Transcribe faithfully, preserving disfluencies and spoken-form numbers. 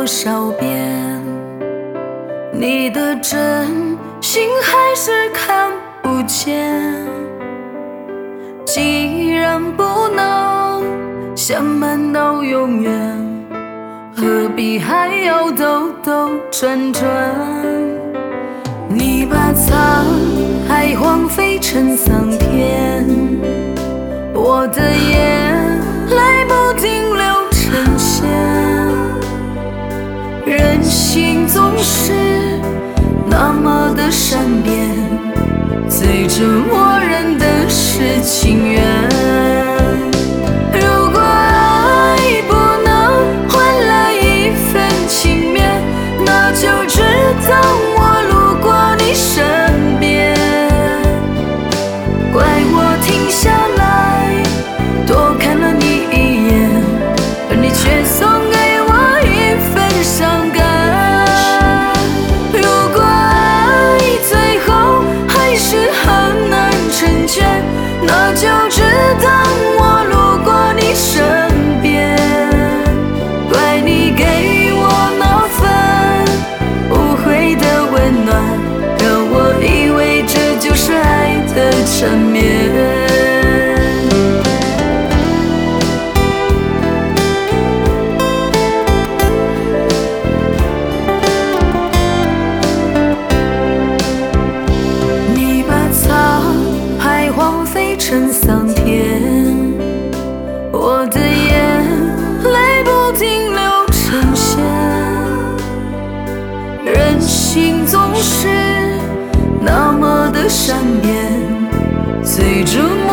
少遍，你的真心还是看不见。既然不能相伴到永远，何必还要兜兜转转？你把沧海荒废成桑田，我的眼泪不停流成线。人心总是那么的善变，最折磨人的是情缘。如果爱不能换来一份情面，那就只当我路过你身边。怪我停下来多看了你一眼，而你却送给我一份伤感。如果爱最后还是很难成全，那就只当我路过你身边。怪你给我那份无悔的温暖，让我以为这就是爱的缠绵。你把沧海荒废成桑田，我的眼泪不停流成线。人心总是那么的善变，最终